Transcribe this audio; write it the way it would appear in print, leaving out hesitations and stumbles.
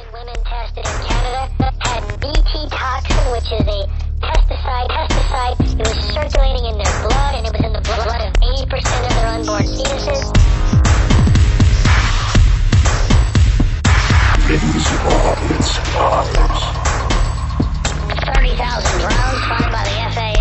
women tested in Canada had BT toxin, which is a pesticide. It was circulating in their blood, and it was in the blood of 80% of their unborn fetuses. Invisible inspires. 30,000 drones funded by the FAA.